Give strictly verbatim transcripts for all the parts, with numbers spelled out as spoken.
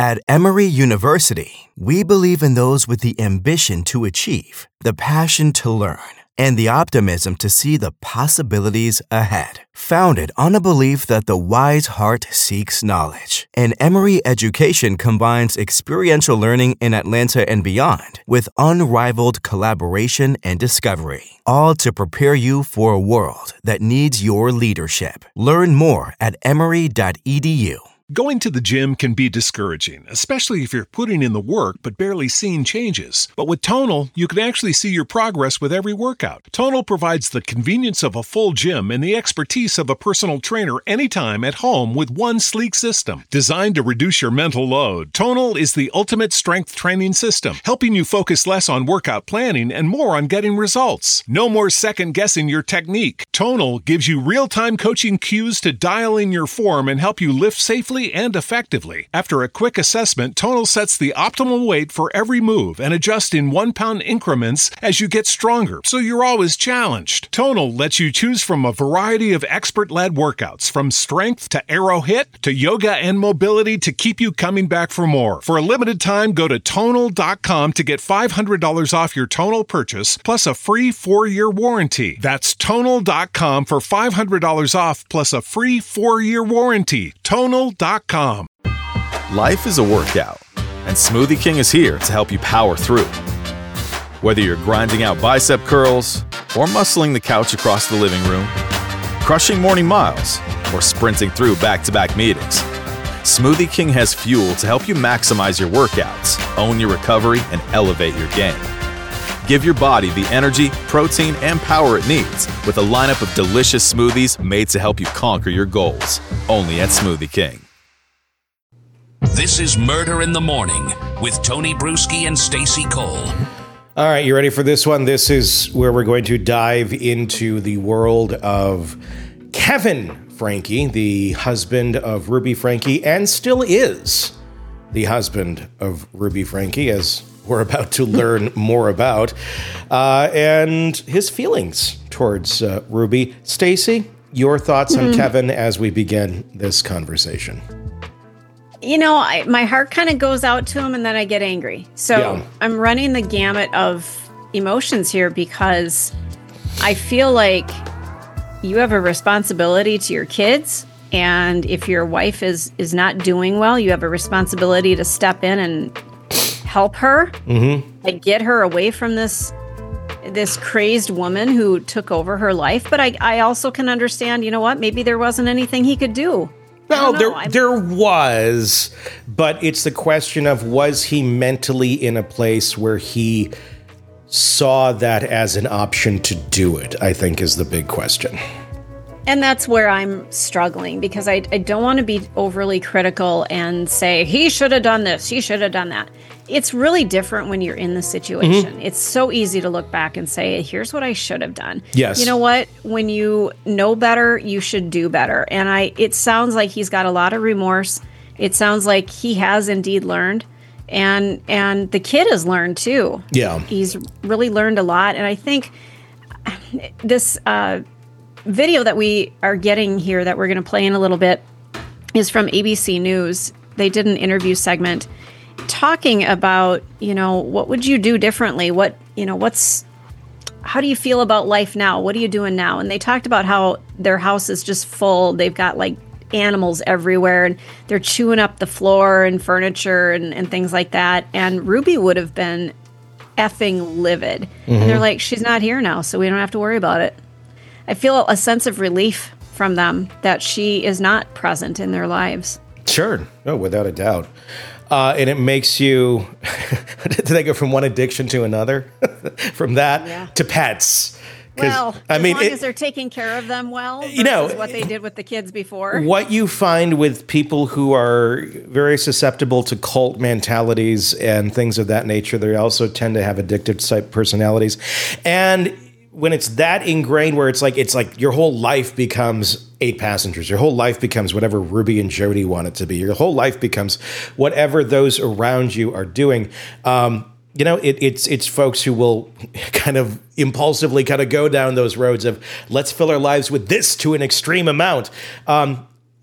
At Emory University, we believe in those with the ambition to achieve, the passion to learn, and the optimism to see the possibilities ahead. Founded on a belief that the wise heart seeks knowledge, and Emory education combines experiential learning in Atlanta and beyond with unrivaled collaboration and discovery, all to prepare you for a world that needs your leadership. Learn more at emory dot e d u. Going to the gym can be discouraging, especially if you're putting in the work but barely seeing changes. But with Tonal, you can actually see your progress with every workout. Tonal provides the convenience of a full gym and the expertise of a personal trainer anytime at home with one sleek system. Designed to reduce your mental load, Tonal is the ultimate strength training system, helping you focus less on workout planning and more on getting results. No more second-guessing your technique. Tonal gives you real-time coaching cues to dial in your form and help you lift safely and effectively. After a quick assessment, Tonal sets the optimal weight for every move and adjusts in one-pound increments as you get stronger, so you're always challenged. Tonal lets you choose from a variety of expert-led workouts, from strength to arrow hit to yoga and mobility to keep you coming back for more. For a limited time, go to tonal dot com to get five hundred dollars off your Tonal purchase, plus a free four-year warranty. That's tonal dot com for five hundred dollars off, plus a free four-year warranty. tonal dot com. Life is a workout, and Smoothie King is here to help you power through. Whether you're grinding out bicep curls, or muscling the couch across the living room, crushing morning miles, or sprinting through back-to-back meetings, Smoothie King has fuel to help you maximize your workouts, own your recovery, and elevate your game. Give your body the energy, protein, and power it needs with a lineup of delicious smoothies made to help you conquer your goals. Only at Smoothie King. This is Murder in the Morning with Tony Bruschi and Stacey Cole. All right, you ready for this one? This is where we're going to dive into the world of Kevin Franke, the husband of Ruby Franke, and still is the husband of Ruby Franke, as we're about to learn more about, uh, and his feelings towards uh, Ruby. Stacey, your thoughts mm-hmm. on Kevin as we begin this conversation? You know, I, my heart kind of goes out to him and then I get angry. So yeah. I'm running the gamut of emotions here because I feel like you have a responsibility to your kids. And if your wife is, is not doing well, you have a responsibility to step in and help her, mm-hmm. like get her away from this this crazed woman who took over her life. But I, I also can understand, you know what, maybe there wasn't anything he could do. No, there there was, but it's the question of, was he mentally in a place where he saw that as an option to do it, I think is the big question. And that's where I'm struggling, because I, I don't want to be overly critical and say, he should have done this, he should have done that. It's really different when you're in the situation. Mm-hmm. It's so easy to look back and say, here's what I should have done. Yes. You know what? When you know better, you should do better. And I, it sounds like he's got a lot of remorse. It sounds like he has indeed learned. And and the kid has learned too. Yeah. He's really learned a lot. And I think this uh, video that we are getting here that we're going to play in a little bit is from A B C News. They did an interview segment talking about, you know, what would you do differently? What, you know, what's, how do you feel about life now? What are you doing now? And they talked about how their house is just full. They've got like animals everywhere and they're chewing up the floor and furniture and, and things like that. And Ruby would have been effing livid. Mm-hmm. And they're like, she's not here now, so we don't have to worry about it. I feel a sense of relief from them that she is not present in their lives. Sure. No, without a doubt. Uh, and it makes you, did they go from one addiction to another? From that yeah. to pets? Well, I as mean, long it, as they're taking care of them well, you know, what they did with the kids before. What you find with people who are very susceptible to cult mentalities and things of that nature, they also tend to have addictive type personalities. And when it's that ingrained, where it's like it's like your whole life becomes eight passengers, your whole life becomes whatever Ruby and Jody want it to be, your whole life becomes whatever those around you are doing. Um, you know, it, it's it's folks who will kind of impulsively kind of go down those roads of let's fill our lives with this to an extreme amount. Um,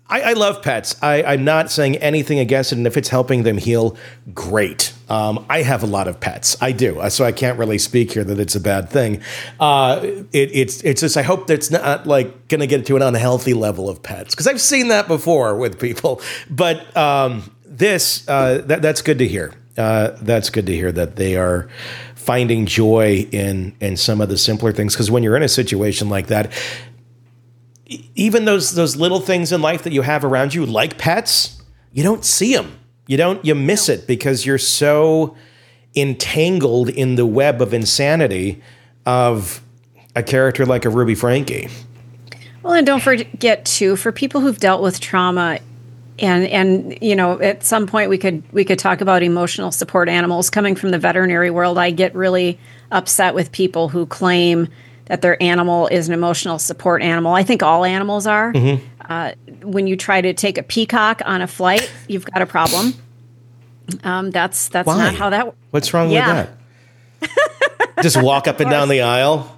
I, I love pets. I, I'm not saying anything against it, and if it's helping them heal, great. Um, I have a lot of pets. I do, so I can't really speak here that it's a bad thing. Uh, it, it's it's just I hope that's not like going to get to an unhealthy level of pets, because I've seen that before with people. But um, this uh, that that's good to hear. Uh, that's good to hear that they are finding joy in in some of the simpler things. Because when you're in a situation like that, even those those little things in life that you have around you, like pets, you don't see them. You don't, you miss it because you're so entangled in the web of insanity of a character like a Ruby Franke. Well, and don't forget too, for people who've dealt with trauma, and and you know, at some point we could we could talk about emotional support animals. Coming from the veterinary world, I get really upset with people who claim that their animal is an emotional support animal. I think all animals are. Mm-hmm. Uh, when you try to take a peacock on a flight, you've got a problem. Um, that's that's Why? not how that. What's wrong yeah. with that? Just walk up and down the aisle.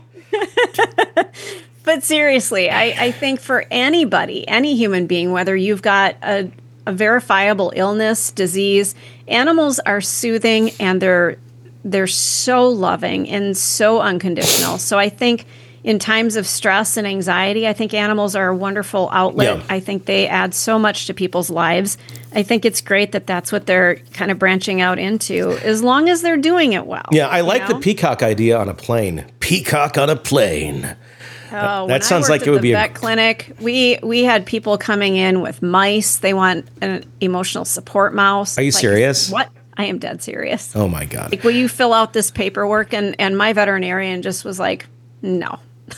But seriously, I, I think for anybody, any human being, whether you've got a, a verifiable illness, disease, animals are soothing and they're they're so loving and so unconditional. So I think in times of stress and anxiety, I think animals are a wonderful outlet. Yeah. I think they add so much to people's lives. I think it's great that that's what they're kind of branching out into, as long as they're doing it well. Yeah, I like know? the peacock idea on a plane. Peacock on a plane. Oh, that when sounds I like worked it would at be the a- vet clinic. We we had people coming in with mice. They want an emotional support mouse. Are you Like, serious? What? I am dead serious. Oh my God. Like, will you fill out this paperwork? And and my veterinarian just was like, no,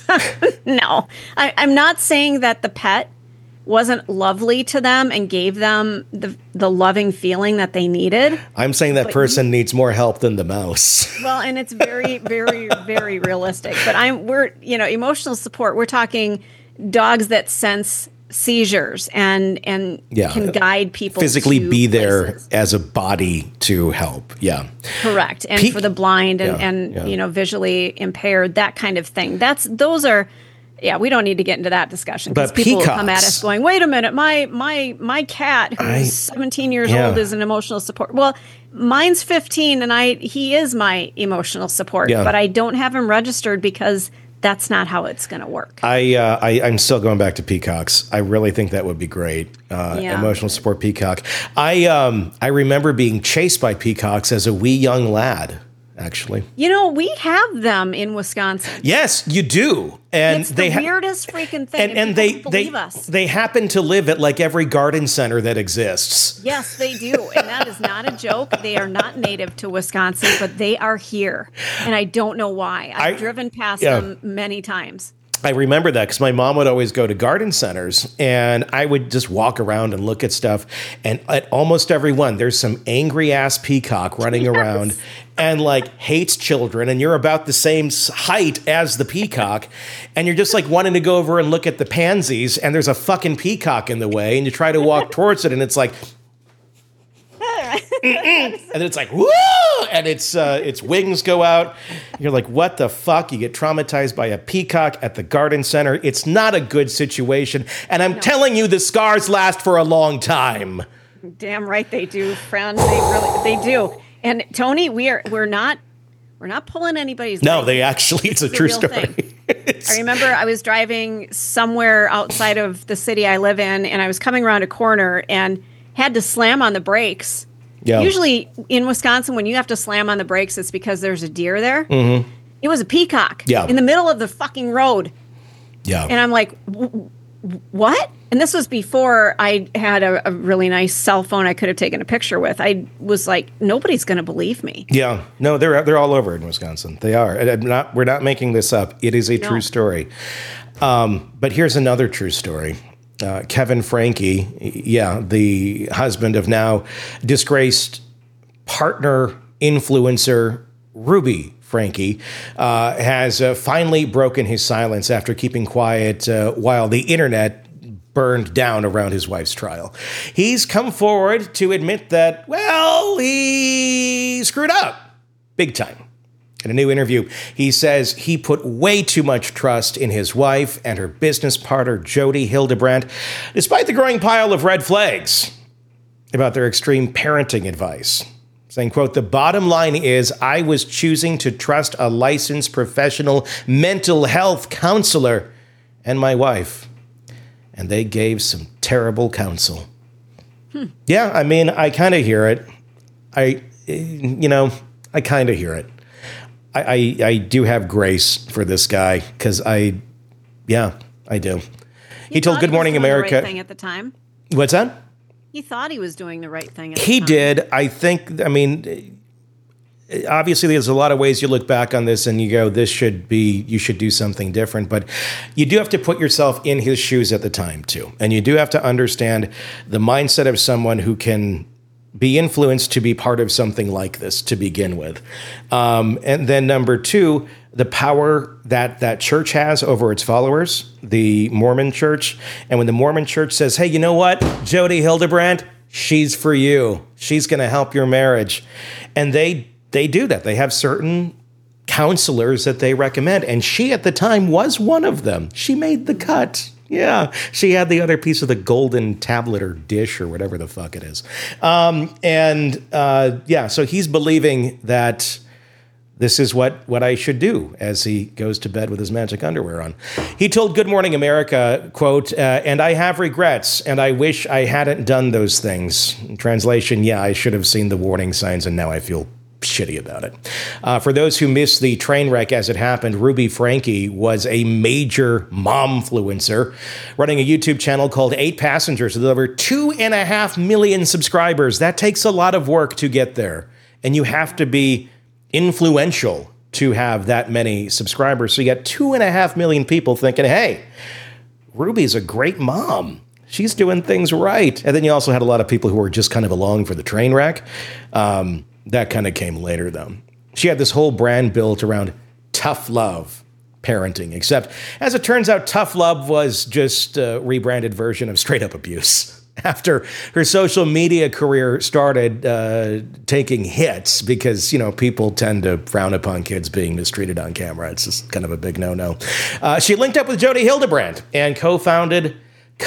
no. I, I'm not saying that the pet wasn't lovely to them and gave them the the loving feeling that they needed. I'm saying that person needs more help than the mouse. Well, and it's very, very, very realistic. But I'm we're you know emotional support. We're talking dogs that sense seizures and and Yeah. can guide people Physically to be there places. as a body to help. Yeah. Correct. And Peak- for the blind and, Yeah, and yeah. you know, visually impaired, that kind of thing. That's those are yeah, we don't need to get into that discussion because But people will come at peacocks- us going, wait a minute, my my my cat who's I- seventeen years yeah. old is an emotional support. Well, mine's fifteen and I he is my emotional support, Yeah. but I don't have him registered because that's not how it's going to work. I, uh, I I'm still going back to peacocks. I really think that would be great. Uh, Yeah. Emotional support peacock. I um I remember being chased by peacocks as a wee young lad. Actually, You know, we have them in Wisconsin. yes, you do, and It's the they ha- weirdest freaking thing. and, and and people they don't they believe us. they happen to live at like every garden center that exists. Yes, they do. And that is not a joke. They are not native to Wisconsin, but they are here. And I don't know why. I've I- driven past yeah. them many times. I remember that because my mom would always go to garden centers and I would just walk around and look at stuff. And at almost every one, there's some angry ass peacock running Yes. around and like hates children. And you're about the same s- height as the peacock. And you're just like wanting to go over and look at the pansies. And there's a fucking peacock in the way. And you try to walk towards it and it's like, and then it's like, woo! And its uh, its wings go out. You're like, what the fuck? You get traumatized by a peacock at the garden center. It's not a good situation. And I'm telling you, the scars last for a long time. Damn right they do, friend. They really they do. And Tony, we are we're not we're not pulling anybody's No, leg. they actually, it's a It's a true real story. thing. It's- I remember I was driving somewhere outside of the city I live in, and I was coming around a corner and had to slam on the brakes. Yeah. Usually in Wisconsin, when you have to slam on the brakes, it's because there's a deer there. Mm-hmm. It was a peacock Yeah. in the middle of the fucking road. yeah. And I'm like, "W- what? And this was before I had a, a really nice cell phone I could have taken a picture with. I was like, nobody's going to believe me. Yeah, no, they're they're all over in Wisconsin. They are. And I'm not, we're not making this up. It is a No. true story. Um, but here's another true story. Uh, Kevin Franke, yeah, the husband of now disgraced partner influencer Ruby Franke, uh, has uh, finally broken his silence after keeping quiet uh, while the internet burned down around his wife's trial. He's come forward to admit that, well, he screwed up big time. In a new interview, he says he put way too much trust in his wife and her business partner, Jodi Hildebrandt, despite the growing pile of red flags about their extreme parenting advice. Saying, quote, "The bottom line is I was choosing to trust a licensed professional mental health counselor and my wife, and they gave some terrible counsel." Hmm. Yeah, I mean, I kind of hear it. I, you know, I kind of hear it. I, I, I do have grace for this guy because I, yeah, I do. He, he told Good Morning America. The right thing at the time. What's that? He thought he was doing the right thing. At he the time. did. I think, I mean, obviously there's a lot of ways you look back on this and you go, this should be, you should do something different. But you do have to put yourself in his shoes at the time too. And you do have to understand the mindset of someone who can be influenced to be part of something like this to begin with. Um, and then number two, the power that that church has over its followers, the Mormon church. And when the Mormon church says, hey, you know what, Jodi Hildebrandt, she's for you. She's going to help your marriage. And they they do that. They have certain counselors that they recommend. And she at the time was one of them. She made the cut. Yeah, she had the other piece of the golden tablet or dish or whatever the fuck it is. Um, and uh, yeah, so he's believing that this is what, what I should do as he goes to bed with his magic underwear on. He told Good Morning America, quote, uh, "And I have regrets, and I wish I hadn't done those things." In translation, yeah, I should have seen the warning signs, and now I feel shitty about it. Uh, for those who missed the train wreck as it happened, Ruby Franke was a major momfluencer running a YouTube channel called Eight Passengers with over two and a half million subscribers. That takes a lot of work to get there. And you have to be influential to have that many subscribers. So you got two and a half million people thinking, hey, Ruby's a great mom. She's doing things right. And then you also had a lot of people who were just kind of along for the train wreck. Um, That kind of came later, though. She had this whole brand built around tough love parenting, except as it turns out, tough love was just a rebranded version of straight up abuse. After her social media career started uh, taking hits, because, you know, people tend to frown upon kids being mistreated on camera. It's just kind of a big no-no. Uh, she linked up with Jodi Hildebrandt and co-founded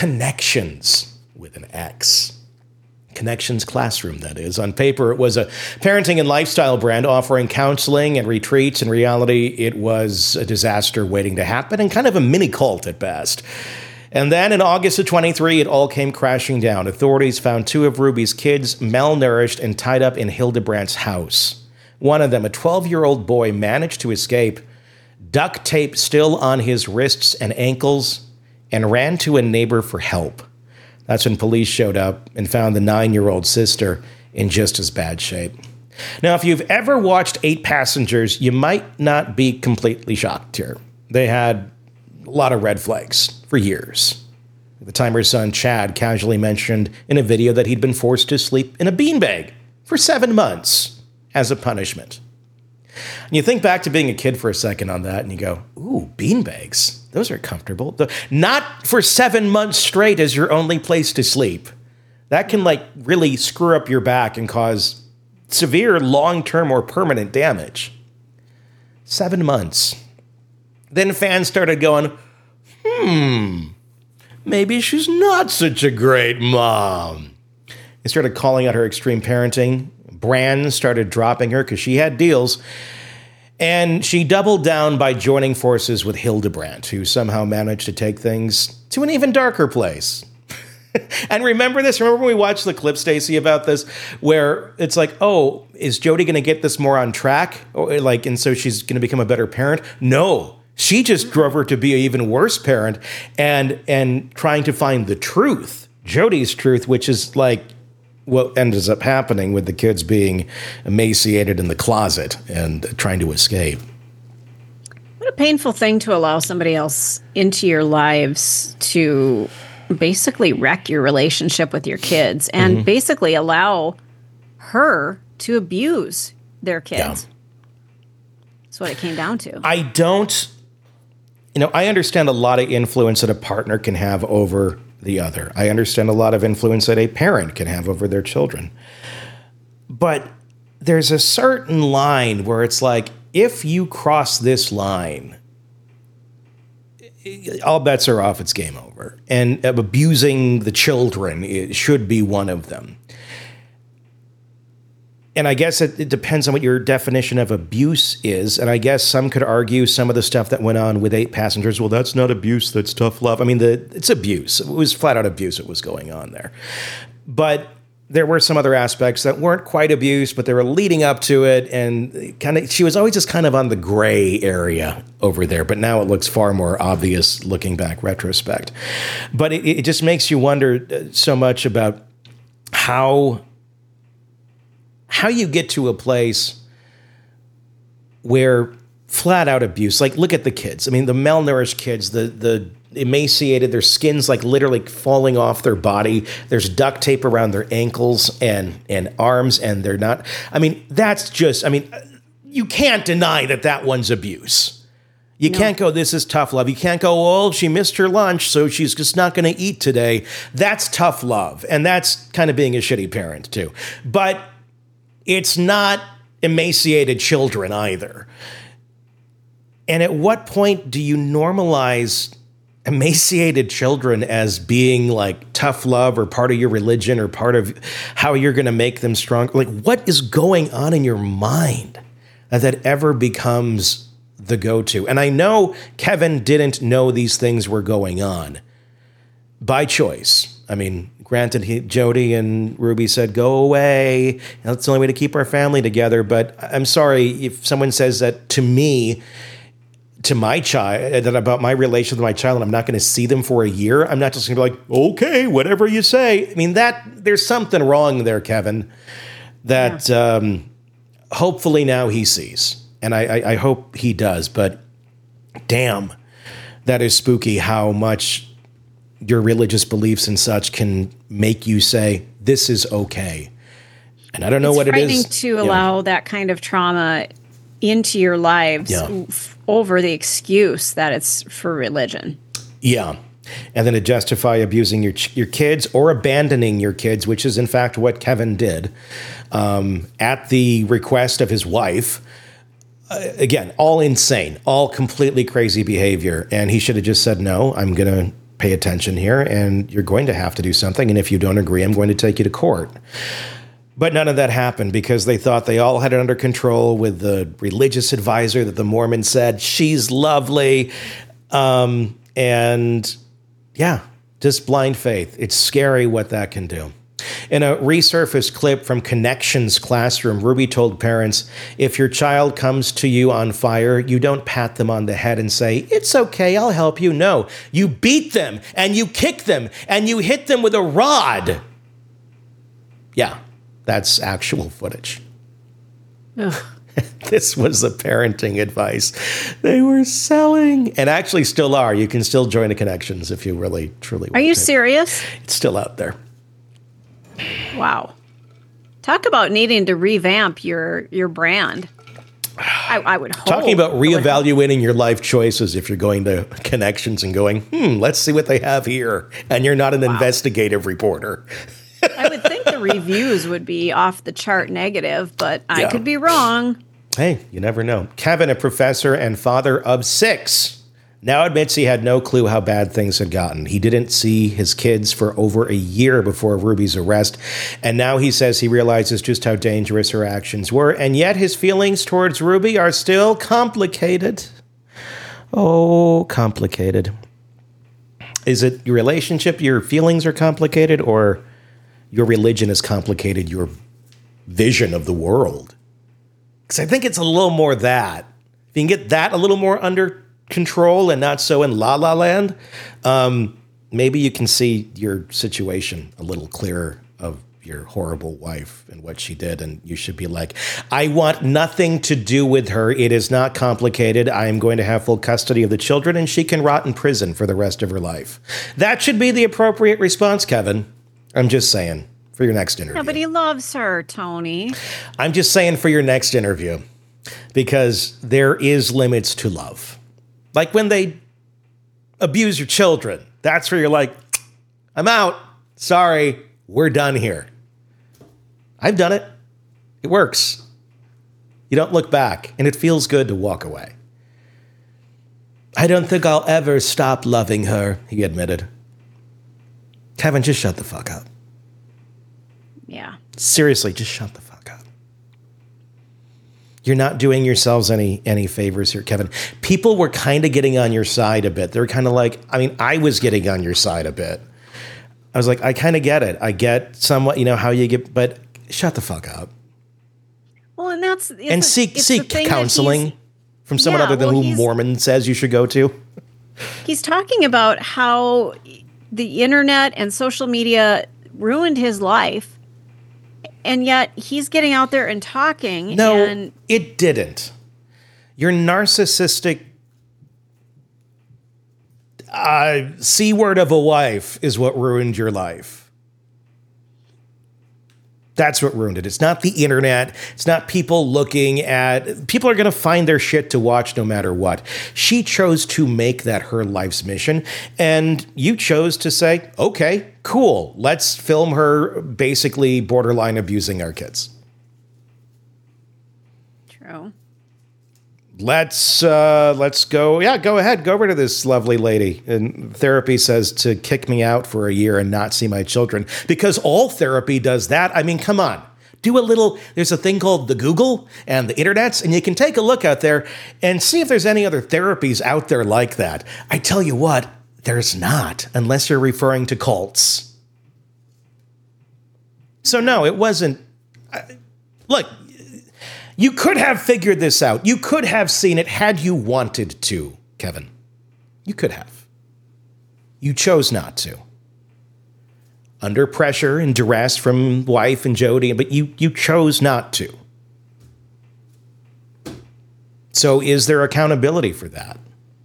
Connections with an X. Connections Classroom, that is. On paper, it was a parenting and lifestyle brand offering counseling and retreats. In reality, it was a disaster waiting to happen and kind of a mini cult at best. And then in August of twenty-three, it all came crashing down. Authorities found two of Ruby's kids malnourished and tied up in Hildebrandt's house. One of them, a twelve-year-old boy, managed to escape, duct tape still on his wrists and ankles, and ran to a neighbor for help. That's when police showed up and found the nine-year-old sister in just as bad shape. Now, if you've ever watched Eight Passengers, you might not be completely shocked here. They had a lot of red flags for years. At the time, her son Chad casually mentioned in a video that he'd been forced to sleep in a beanbag for seven months as a punishment. And you think back to being a kid for a second on that, and you go, ooh, beanbags. Those are comfortable. The, not for seven months straight as your only place to sleep. That can, like, really screw up your back and cause severe long-term or permanent damage. Seven months. Then fans started going, hmm, maybe she's not such a great mom. They started calling out her extreme parenting. Brands started dropping her because she had deals. And she doubled down by joining forces with Hildebrandt, who somehow managed to take things to an even darker place. And remember this? Remember when we watched the clip, Stacey, about this, where it's like, oh, is Jodi going to get this more on track? Or like, and so she's going to become a better parent? No, she just drove her to be an even worse parent and and trying to find the truth, Jodi's truth, which is like what ends up happening with the kids being emaciated in the closet and trying to escape. What a painful thing to allow somebody else into your lives to basically wreck your relationship with your kids and mm-hmm. basically allow her to abuse their kids. Yeah. That's what it came down to. I don't, you know, I understand a lot of influence that a partner can have over the other. I understand a lot of influence that a parent can have over their children. But there's a certain line where it's like, if you cross this line, all bets are off. It's game over. And abusing the children it should be one of them. And I guess it, it depends on what your definition of abuse is. And I guess some could argue some of the stuff that went on with eight passengers, well, that's not abuse, that's tough love. I mean, the, it's abuse. It was flat out abuse that was going on there. But there were some other aspects that weren't quite abuse, but they were leading up to it. And kind of, she was always just kind of on the gray area over there. But now it looks far more obvious looking back retrospect. But it, it just makes you wonder so much about how... how you get to a place where flat out abuse, like look at the kids. I mean, the malnourished kids, the the emaciated, their skin's like literally falling off their body. There's duct tape around their ankles and, and arms, and they're not, I mean, that's just, I mean, you can't deny that that one's abuse. You no. can't go, this is tough love. You can't go, oh, she missed her lunch, so she's just not going to eat today. That's tough love. And that's kind of being a shitty parent too. But it's not emaciated children either. And at what point do you normalize emaciated children as being like tough love or part of your religion or part of how you're going to make them strong? Like, what is going on in your mind that that ever becomes the go-to? And I know Kevin didn't know these things were going on by choice. I mean, granted, he, Jody and Ruby said, go away. That's the only way to keep our family together. But I'm sorry if someone says that to me, to my child, that about my relation with my child, and I'm not going to see them for a year. I'm not just going to be like, okay, whatever you say. I mean, that there's something wrong there, Kevin, that yeah. um, hopefully now he sees. And I, I, I hope he does. But damn, that is spooky how much your religious beliefs and such can make you say, this is okay. And I don't know it's what it is. It's frightening to allow yeah. that kind of trauma into your lives yeah. f- over the excuse that it's for religion. Yeah. And then to justify abusing your your kids or abandoning your kids, which is in fact what Kevin did, um, at the request of his wife. Uh, again, all insane, all completely crazy behavior. And he should have just said, no, I'm going to pay attention here, and you're going to have to do something. And if you don't agree, I'm going to take you to court. But none of that happened because they thought they all had it under control with the religious advisor that the Mormon said, she's lovely. Um, and yeah, just blind faith. It's scary what that can do. In a resurfaced clip from Connections Classroom, Ruby told parents, if your child comes to you on fire, you don't pat them on the head and say, it's okay, I'll help you. No, you beat them and you kick them and you hit them with a rod. Yeah, that's actual footage. This was the parenting advice they were selling and actually still are. You can still join the Connections if you really, truly want to. Are you to. serious? It's still out there. Wow. Talk about needing to revamp your your brand. I, I would hope. Talking about reevaluating your life choices if you're going to Connections and going, hmm, let's see what they have here. And you're not an wow. investigative reporter. I would think the reviews would be off the chart negative, but I yeah. could be wrong. Hey, you never know. Kevin, a professor and father of six, now admits he had no clue how bad things had gotten. He didn't see his kids for over a year before Ruby's arrest, and now he says he realizes just how dangerous her actions were, and yet his feelings towards Ruby are still complicated. Oh, complicated. Is it your relationship, your feelings are complicated, or your religion has complicated your vision of the world? Because I think it's a little more that. If you can get that a little more under control and not so in la la land, um, maybe you can see your situation a little clearer of your horrible wife and what she did. And you should be like, I want nothing to do with her. It is not complicated. I am going to have full custody of the children and she can rot in prison for the rest of her life. That should be the appropriate response, Kevin. I'm just saying for your next interview. No, but he loves her, Tony. I'm just saying for your next interview, because there is limits to love. Like when they abuse your children, that's where you're like, I'm out. Sorry, we're done here. I've done it. It works. You don't look back, and it feels good to walk away. I don't think I'll ever stop loving her, he admitted. Kevin, just shut the fuck up. Yeah. Seriously, just shut the fuck up. You're not doing yourselves any any favors here, Kevin. People were kind of getting on your side a bit. They were kind of like, I mean, I was getting on your side a bit. I was like, I kind of get it. I get somewhat, you know, how you get, but shut the fuck up. Well, and that's and seek seek counseling from someone yeah, other than well, who Mormon says you should go to. He's talking about how the internet and social media ruined his life. And yet he's getting out there and talking. No, and it didn't. Your narcissistic uh, C word of a wife is what ruined your life. That's what ruined it. It's not the internet. It's not people looking at... People are going to find their shit to watch no matter what. She chose to make that her life's mission. And you chose to say, okay, cool. Let's film her basically borderline abusing our kids. True. Let's uh, let's go. Yeah, go ahead. Go over to this lovely lady. And therapy says to kick me out for a year and not see my children because all therapy does that. I mean, come on. Do a little. There's a thing called the Google and the internets, and you can take a look out there and see if there's any other therapies out there like that. I tell you what, there's not, unless you're referring to cults. So no, it wasn't. I, look. You could have figured this out. You could have seen it had you wanted to, Kevin. You could have. You chose not to. Under pressure and duress from wife and Jody, but you, you chose not to. So is there accountability for that?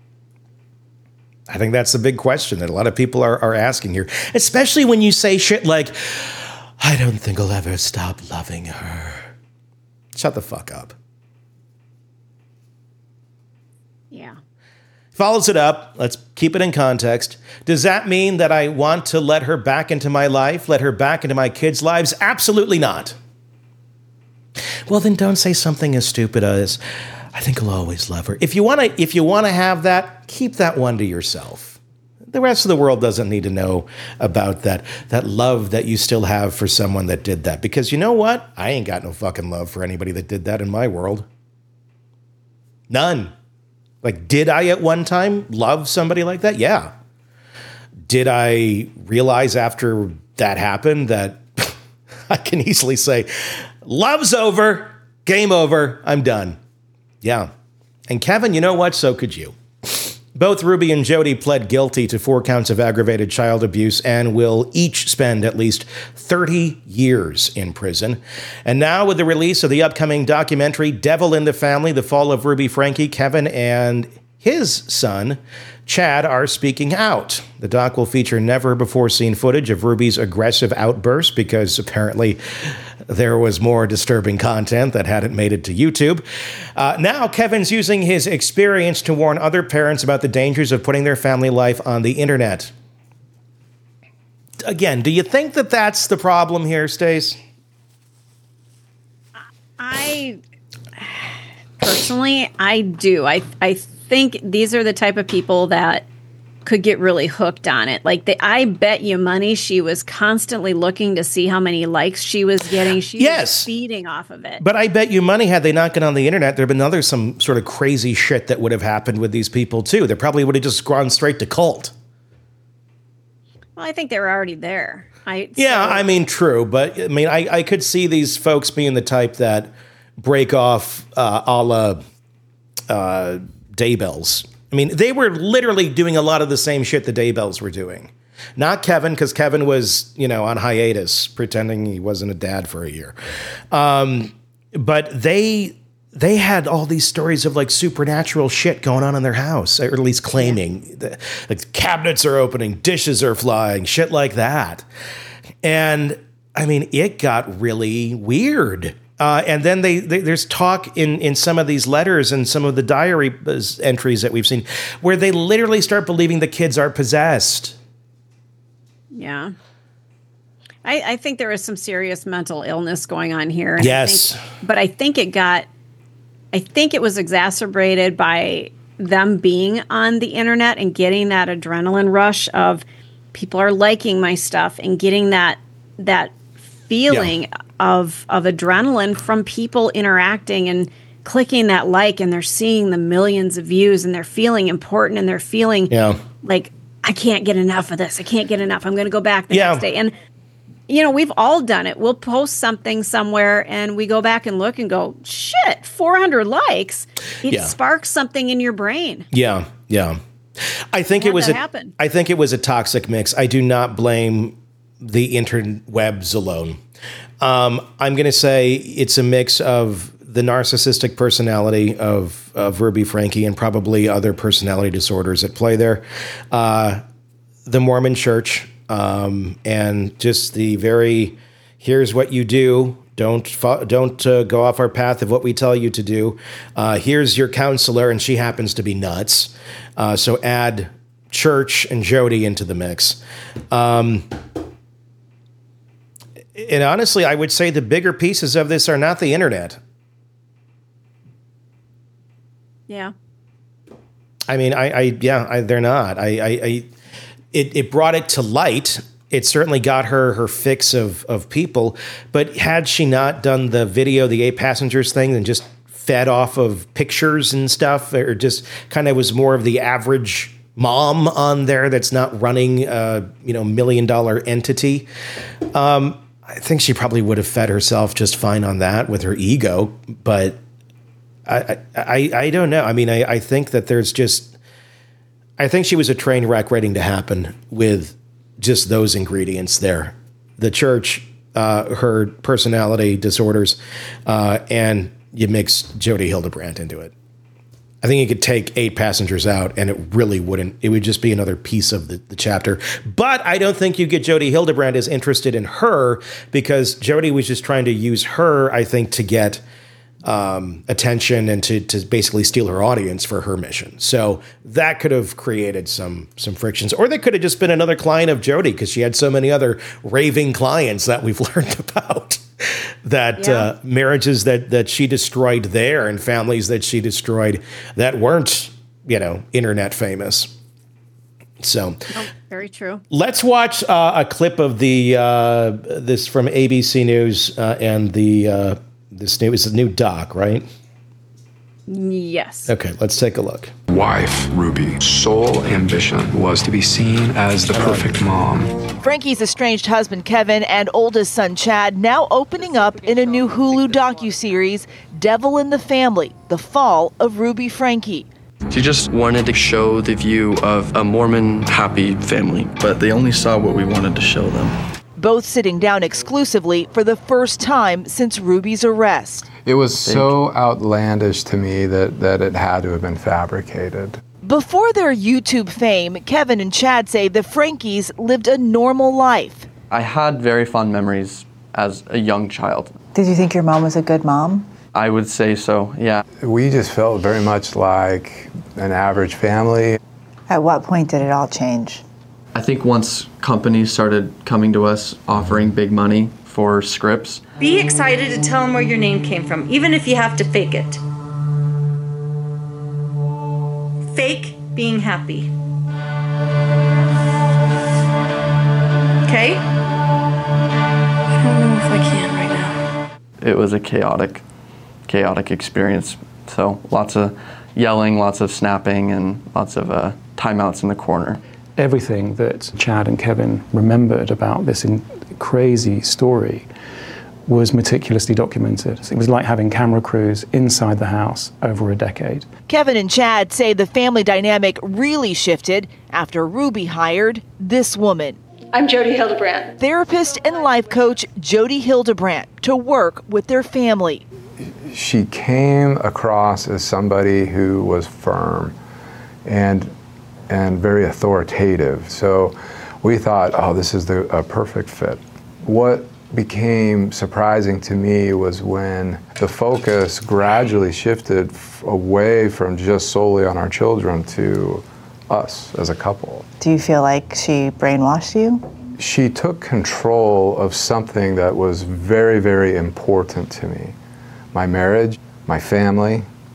I think that's the big question that a lot of people are, are asking here, especially when you say shit like, I don't think I'll ever stop loving her. Shut the fuck up. Yeah. Follows it up. Let's keep it in context. Does that mean that I want to let her back into my life, let her back into my kids' lives? Absolutely not. Well, then don't say something as stupid as, I think I'll always love her. If you want to, if you want to have that, keep that one to yourself. The rest of the world doesn't need to know about that, that love that you still have for someone that did that. Because you know what? I ain't got no fucking love for anybody that did that in my world. None. Like, did I at one time love somebody like that? Yeah. Did I realize after that happened that I can easily say, love's over, game over, I'm done. Yeah. And Kevin, you know what? So could you. Both Ruby and Jody pled guilty to four counts of aggravated child abuse and will each spend at least thirty years in prison. And now with the release of the upcoming documentary, Devil in the Family, The Fall of Ruby Franke, Kevin and his son, Chad, are speaking out. The doc will feature never-before-seen footage of Ruby's aggressive outburst because apparently there was more disturbing content that hadn't made it to YouTube. Uh, now, Kevin's using his experience to warn other parents about the dangers of putting their family life on the internet. Again, do you think that that's the problem here, Stace? I personally, I do. I I think these are the type of people that could get really hooked on it. Like, they, I bet you money she was constantly looking to see how many likes she was getting. She yes. was feeding off of it. But I bet you money, had they not gone on the internet, there'd been other some sort of crazy shit that would have happened with these people too. They probably would have just gone straight to cult. Well, I think they were already there. I Yeah, so. I mean, true. But I mean, I, I could see these folks being the type that break off uh, a la uh, Daybells. I mean, they were literally doing a lot of the same shit the Daybells were doing. Not Kevin, because Kevin was, you know, on hiatus, pretending he wasn't a dad for a year. Um, but they they had all these stories of like supernatural shit going on in their house, or at least claiming. Yeah. The, like cabinets are opening, dishes are flying, shit like that. And I mean, it got really weird. Uh, and then they, they there's talk in, in some of these letters and some of the diary entries that we've seen where they literally start believing the kids are possessed. Yeah. I, I think there is some serious mental illness going on here. And yes. I think, but I think it got I think it was exacerbated by them being on the internet and getting that adrenaline rush of people are liking my stuff and getting that that feeling yeah. of of adrenaline from people interacting and clicking that like, and they're seeing the millions of views and they're feeling important and they're feeling yeah. like, I can't get enough of this. I can't get enough. I'm going to go back the yeah. next day. And, you know, we've all done it. We'll post something somewhere and we go back and look and go, shit, four hundred likes. It yeah. sparks something in your brain. Yeah. Yeah. I think How'd it was that a, happen? I think it was a toxic mix. I do not blame the interwebs alone. Um, I'm going to say it's a mix of the narcissistic personality of, of Ruby Franke and probably other personality disorders at play there. Uh, the Mormon Church, um, and just the very, here's what you do. Don't fo- don't uh, go off our path of what we tell you to do. Uh, here's your counselor, and she happens to be nuts. Uh, so add church and Jody into the mix. Um, and honestly, I would say the bigger pieces of this are not the internet. Yeah. I mean, I, I yeah, I, they're not. I, I, I it, it brought it to light. It certainly got her her fix of of people. But had she not done the video, the eight passengers thing, and just fed off of pictures and stuff, or just kind of was more of the average mom on there that's not running a you know million dollar entity, um, I think she probably would have fed herself just fine on that with her ego. But I, I, I don't know. I mean, I, I think that there's just, I think she was a train wreck waiting to happen with just those ingredients there. The church, uh, her personality disorders, uh, and you mix Jody Hildebrandt into it. I think you could take eight passengers out and it really wouldn't, it would just be another piece of the, the chapter. But I don't think you get Jody Hildebrandt as interested in her because Jody was just trying to use her, I think, to get Um, attention and to, to basically steal her audience for her mission. So that could have created some some frictions, or they could have just been another client of Jody because she had so many other raving clients that we've learned about. That yeah. uh, marriages that that she destroyed there and families that she destroyed that weren't, you know, internet famous. So oh, very true. Let's watch uh, a clip of the uh, this from A B C News uh, and the. Uh, This new is a new doc, right? Yes. Okay, let's take a look. Wife, Ruby, sole ambition was to be seen as the perfect mom. Franke's estranged husband, Kevin, and oldest son, Chad, now opening up in a new Hulu docuseries, Devil in the Family, The Fall of Ruby Franke. She just wanted to show the view of a Mormon happy family. But they only saw what we wanted to show them. Both sitting down exclusively for the first time since Ruby's arrest. It was so outlandish to me that, that it had to have been fabricated. Before their YouTube fame, Kevin and Chad say the Frankes lived a normal life. I had very fond memories as a young child. Did you think your mom was a good mom? I would say so, yeah. We just felt very much like an average family. At what point did it all change? I think once companies started coming to us offering big money for scripts. Be excited to tell them where your name came from, even if you have to fake it. Fake being happy. Okay? I don't know if I can right now. It was a chaotic, chaotic experience. So lots of yelling, lots of snapping, and lots of uh, timeouts in the corner. Everything that Chad and Kevin remembered about this in- crazy story was meticulously documented. It was like having camera crews inside the house over a decade. Kevin and Chad say the family dynamic really shifted after Ruby hired this woman. I'm Jody Hildebrandt. Therapist and life coach Jody Hildebrandt to work with their family. She came across as somebody who was firm and and very authoritative. So we thought, oh, this is the a perfect fit. What became surprising to me was when the focus gradually shifted f- away from just solely on our children to us as a couple. Do you feel like she brainwashed you? She took control of something that was very, very important to me. My marriage, my family,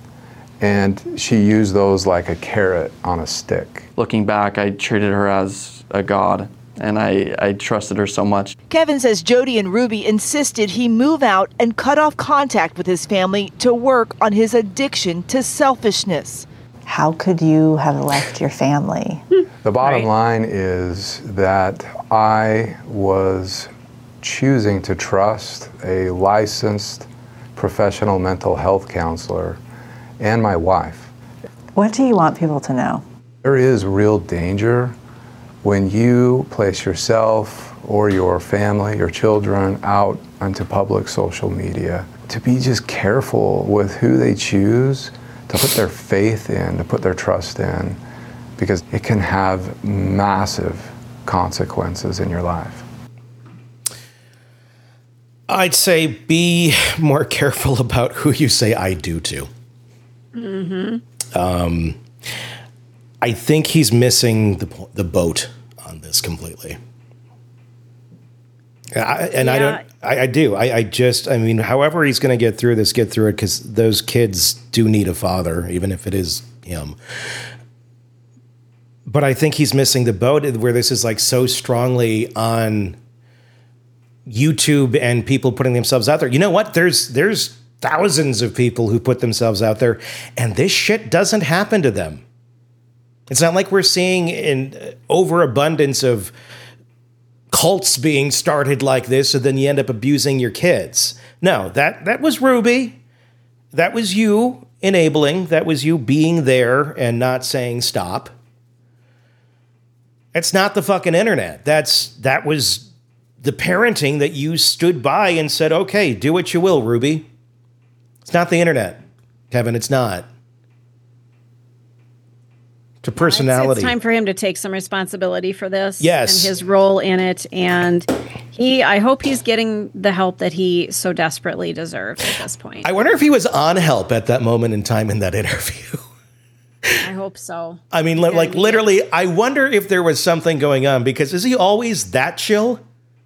And she used those like a carrot on a stick. Looking back, I treated her as a god, and I, I trusted her so much. Kevin says Jodi and Ruby insisted he move out and cut off contact with his family to work on his addiction to selfishness. How could you have left your family? The bottom right. line is that I was choosing to trust a licensed professional mental health counselor and my wife. What do you want people to know? There is real danger when you place yourself or your family, your children out onto public social media. To be just careful with who they choose to put their faith in, to put their trust in, because it can have massive consequences in your life. I'd say be more careful about who you say I do to. Mm-hmm. Um, I think he's missing the the boat on this completely. I, and yeah. I don't, I, I do. I, I just, I mean, however he's going to get through this, get through it, because those kids do need a father, even if it is him. But I think he's missing the boat where this is like so strongly on YouTube and people putting themselves out there. You know what? There's there's thousands of people who put themselves out there, and this shit doesn't happen to them. It's not like we're seeing an overabundance of cults being started like this, and then you end up abusing your kids. No, that that was Ruby. That was you enabling. That was you being there and not saying stop. It's not the fucking internet. That's that was the parenting that you stood by and said, okay, do what you will, Ruby. It's not the internet, Kevin. It's not. It's a personality. It's, it's time for him to take some responsibility for this. Yes. And his role in it. And he, I hope he's getting the help that he so desperately deserves at this point. I wonder if he was on help at that moment in time in that interview. I hope so. I mean, li- like literally, I wonder if there was something going on, because is he always that chill?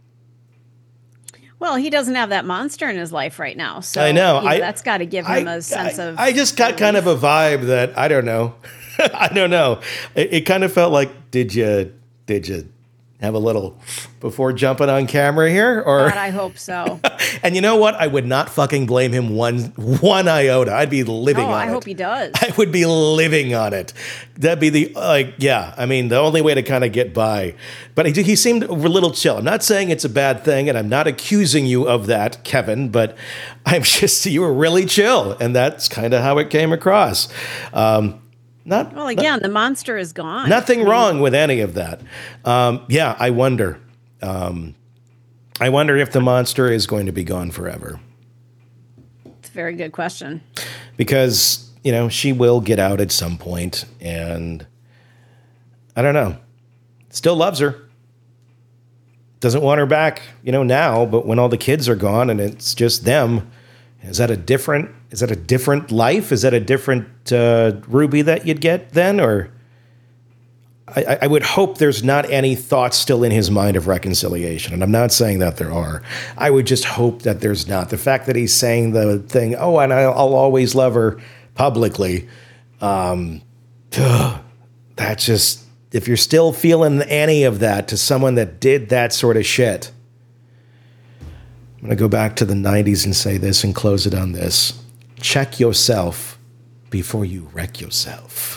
Well, he doesn't have that monster in his life right now. So I know. You know I, that's got to give him I, a sense I, of. I just got relief. Kind of a vibe that, I don't know. I don't know. It, it kind of felt like, did you, did you have a little before jumping on camera here? Or God, I hope so. And you know what? I would not fucking blame him one one iota. I'd be living oh, on I it. I hope he does. I would be living on it. That'd be the, like, yeah. I mean, the only way to kind of get by. But he, he seemed a little chill. I'm not saying it's a bad thing, and I'm not accusing you of that, Kevin, but I'm just, you were really chill. And that's kind of how it came across. Um, Not, well, again, not, the monster is gone. Nothing I mean, wrong with any of that. Um, yeah, I wonder. Um, I wonder if the monster is going to be gone forever. It's a very good question. Because, you know, she will get out at some point, and I don't know. Still loves her. Doesn't want her back, you know, now, but when all the kids are gone and it's just them, is that a different, is that a different life? Is that a different uh, Ruby that you'd get then? Or I, I would hope there's not any thoughts still in his mind of reconciliation. And I'm not saying that there are. I would just hope that there's not. The fact that he's saying the thing, oh, and I'll, I'll always love her publicly. Um, ugh, that's just, if you're still feeling any of that to someone that did that sort of shit, I'm going to go back to the nineties and say this and close it on this. Check yourself before you wreck yourself.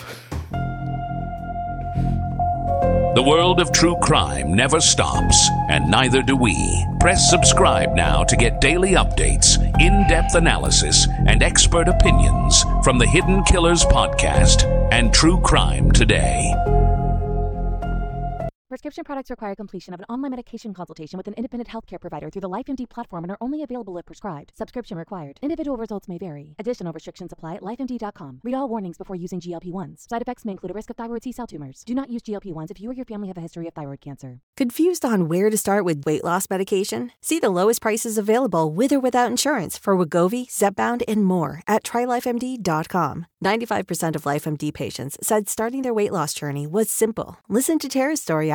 The world of true crime never stops, and neither do we. Press subscribe now to get daily updates, in-depth analysis, and expert opinions from the Hidden Killers podcast and True Crime Today. Prescription products require completion of an online medication consultation with an independent healthcare provider through the LifeMD platform and are only available if prescribed. Subscription required. Individual results may vary. Additional restrictions apply at life M D dot com. Read all warnings before using G L P ones. Side effects may include a risk of thyroid C-cell tumors. Do not use G L P ones if you or your family have a history of thyroid cancer. Confused on where to start with weight loss medication? See the lowest prices available with or without insurance for Wegovy, Zepbound, and more at try life M D dot com. ninety-five percent of LifeMD patients said starting their weight loss journey was simple. Listen to Tara's story after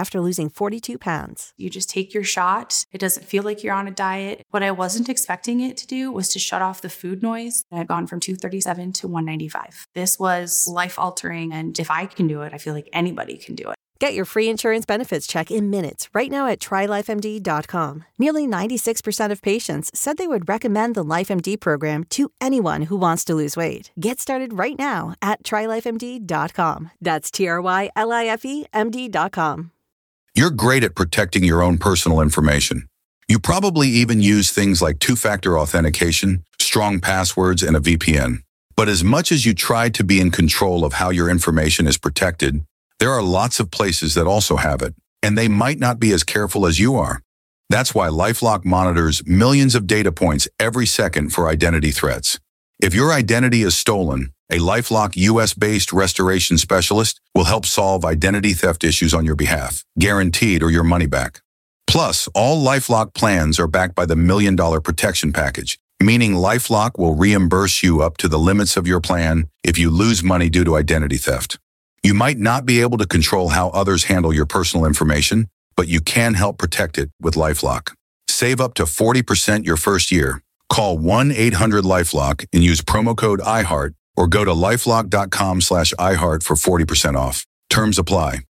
after losing forty-two pounds. You just take your shot. It doesn't feel like you're on a diet. What I wasn't expecting it to do was to shut off the food noise. I had gone from two thirty-seven to one ninety-five. This was life-altering, and if I can do it, I feel like anybody can do it. Get your free insurance benefits check in minutes right now at try life M D dot com. Nearly ninety-six percent of patients said they would recommend the LifeMD program to anyone who wants to lose weight. Get started right now at try life M D dot com. That's T R Y L I F E M D dot com. You're great at protecting your own personal information. You probably even use things like two-factor authentication, strong passwords, and a V P N. But as much as you try to be in control of how your information is protected, there are lots of places that also have it, and they might not be as careful as you are. That's why LifeLock monitors millions of data points every second for identity threats. If your identity is stolen, a LifeLock U S-based restoration specialist will help solve identity theft issues on your behalf, guaranteed or your money back. Plus, all LifeLock plans are backed by the Million Dollar Protection Package, meaning LifeLock will reimburse you up to the limits of your plan if you lose money due to identity theft. You might not be able to control how others handle your personal information, but you can help protect it with LifeLock. Save up to forty percent your first year. Call one eight hundred LifeLock and use promo code I heart or go to lifelock dot com slash iHeart for forty percent off. Terms apply.